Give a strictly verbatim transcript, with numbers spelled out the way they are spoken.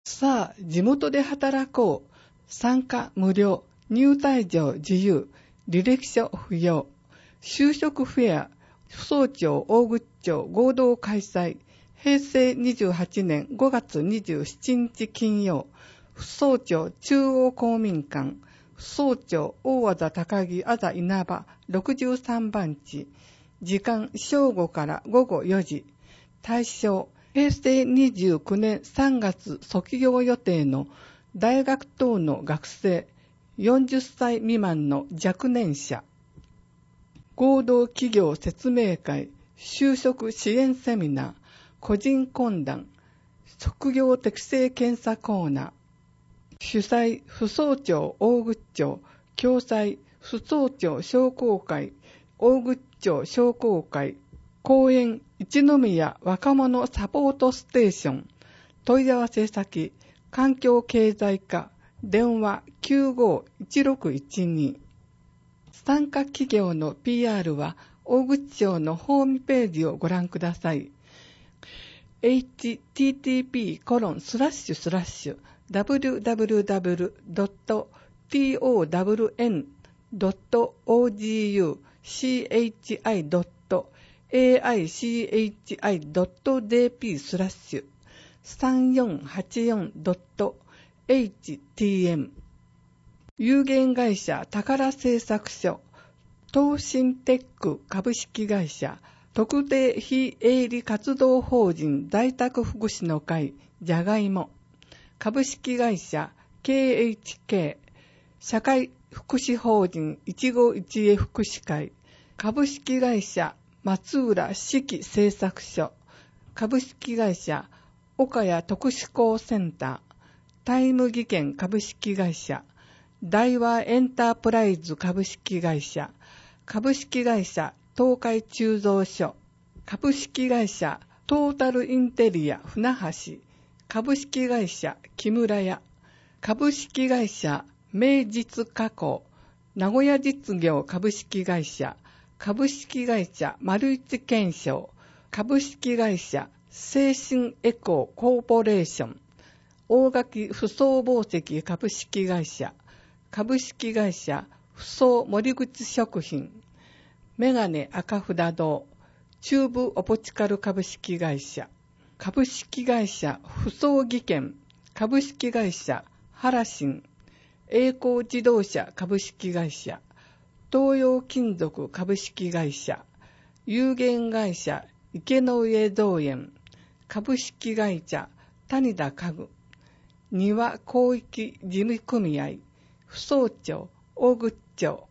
さあ、地元で働こう。参加無料、入退場自由、履歴書不要。就職フェア、府総庁大口町合同開催。へいせいにじゅうはちねんごがつにじゅうしちにち金曜。府総庁中央公民館。府総庁大和田高木あざ稲葉ろくじゅうさんばんち。時間正午からごごよじ。対象、へいせいにじゅうきゅうねんさんがつ卒業予定の大学等の学生、よんじゅっさい未満の若年者。合同企業説明会、就職支援セミナー、個人懇談、職業適性検査コーナー。主催、府総庁大口町、共催、府総庁商工会、大口町商工会、講演、一宮若者サポートステーション。問い合わせ先、環境経済課、電話 きゅうごいちろくいちに。参加企業の ピーアール は、大口町のホームページをご覧ください。エイチティーティーピーコロンスラッシュスラッシュダブリューダブリューダブリュードットトーエンドットオージーユーシーエイチアイドットエーアイシーエイチアイドットジェーピー スラッシュさんよんはちよんドットエイチティーエム 有限会社宝製作所東進テック株式会社特定非営利活動法人在宅福祉の会じゃがいも株式会社 ケーエイチケー 社会福祉法人一期一会福祉会株式会社松浦四季製作所株式会社岡谷特殊工センタータイム技研株式会社大和エンタープライズ株式会社株式会社東海鋳造所株式会社トータルインテリア船橋株式会社木村屋株式会社名実加工名古屋実業株式会社株式会社丸一健商株式会社精神エコーコーポレーション大垣不総紡績株式会社株式会社不総森口食品メガネ赤札堂中部オポチカル株式会社株式会社不総技研株式会社原新栄光自動車株式会社東洋金属株式会社有限会社池の上造園株式会社谷田家具庭広域事務組合府総庁大口町